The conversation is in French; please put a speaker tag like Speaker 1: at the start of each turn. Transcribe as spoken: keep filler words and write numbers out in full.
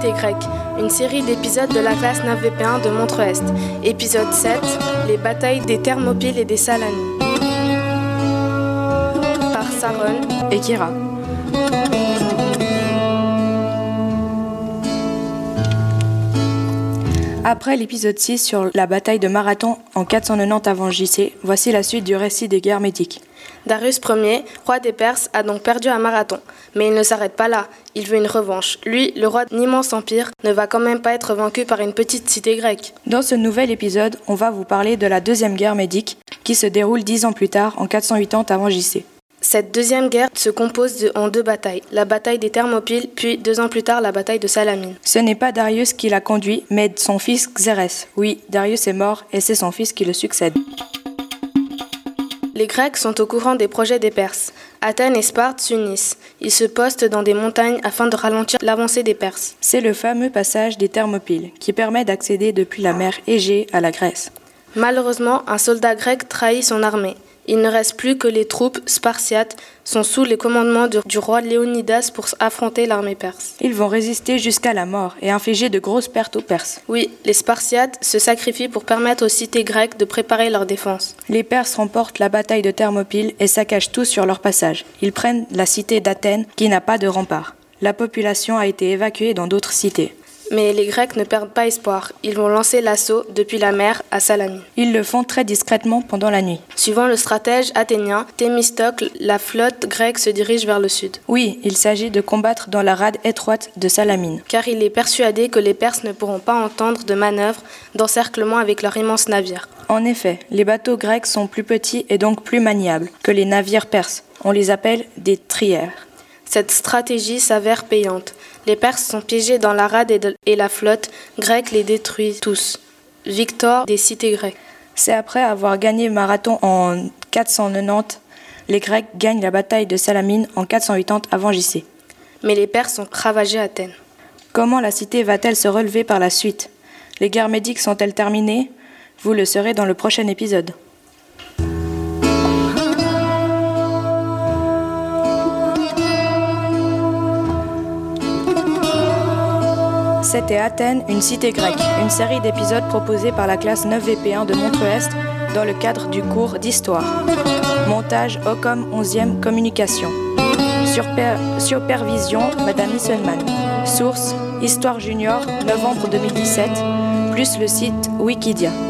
Speaker 1: Cité grecque, une série d'épisodes de la classe neuf V P un de Montreux-Est. Épisode sept, les batailles des Thermopyles et des Salanies. Par Saron
Speaker 2: et Kira. Après l'épisode six sur la bataille de Marathon en quatre cent quatre-vingt-dix avant J C, voici la suite du récit des guerres médiques.
Speaker 1: Darius Ier, roi des Perses, a donc perdu à Marathon. Mais il ne s'arrête pas là, il veut une revanche. Lui, le roi d'un immense empire, ne va quand même pas être vaincu par une petite cité grecque.
Speaker 2: Dans ce nouvel épisode, on va vous parler de la deuxième guerre médique, qui se déroule dix ans plus tard, en quatre cent quatre-vingt-dix avant J C.
Speaker 1: Cette deuxième guerre se compose de, en deux batailles, la bataille des Thermopyles, puis deux ans plus tard la bataille de Salamine.
Speaker 2: Ce n'est pas Darius qui l'a conduit, mais son fils Xérès. Oui, Darius est mort et c'est son fils qui le succède.
Speaker 1: Les Grecs sont au courant des projets des Perses. Athènes et Sparte s'unissent. Ils se postent dans des montagnes afin de ralentir l'avancée des Perses.
Speaker 2: C'est le fameux passage des Thermopyles, qui permet d'accéder depuis la mer Égée à la Grèce.
Speaker 1: Malheureusement, un soldat grec trahit son armée. Il ne reste plus que les troupes spartiates sont sous les commandements du, du roi Léonidas pour affronter l'armée perse.
Speaker 2: Ils vont résister jusqu'à la mort et infliger de grosses pertes aux Perses.
Speaker 1: Oui, les Spartiates se sacrifient pour permettre aux cités grecques de préparer leur défense.
Speaker 2: Les Perses remportent la bataille de Thermopyles et saccagent tout sur leur passage. Ils prennent la cité d'Athènes qui n'a pas de rempart. La population a été évacuée dans d'autres cités.
Speaker 1: Mais les Grecs ne perdent pas espoir. Ils vont lancer l'assaut depuis la mer à Salamine.
Speaker 2: Ils le font très discrètement pendant la nuit.
Speaker 1: Suivant le stratège athénien Thémistocle, la flotte grecque se dirige vers le sud.
Speaker 2: Oui, il s'agit de combattre dans la rade étroite de Salamine.
Speaker 1: Car il est persuadé que les Perses ne pourront pas entendre de manœuvre d'encerclement avec leur immense navire.
Speaker 2: En effet, les bateaux grecs sont plus petits et donc plus maniables que les navires perses. On les appelle des trières.
Speaker 1: Cette stratégie s'avère payante. Les Perses sont piégés dans la rade et, de, et la flotte grecque les détruit tous. Victoire des cités grecques.
Speaker 2: C'est après avoir gagné Marathon en quatre cent quatre-vingt-dix, les Grecs gagnent la bataille de Salamine en quatre cent quatre-vingt-dix avant J C.
Speaker 1: Mais les Perses ont ravagé Athènes.
Speaker 2: Comment la cité va-t-elle se relever par la suite? Les guerres médiques sont-elles terminées? Vous le saurez dans le prochain épisode. C'était Athènes, une cité grecque, une série d'épisodes proposés par la classe neuf V P un de Montreux-Est dans le cadre du cours d'histoire. Montage Ocom onzième Communication. Surper- Supervision Madame Nissenman. Source Histoire Junior, novembre deux mille dix-sept, plus le site Wikidia.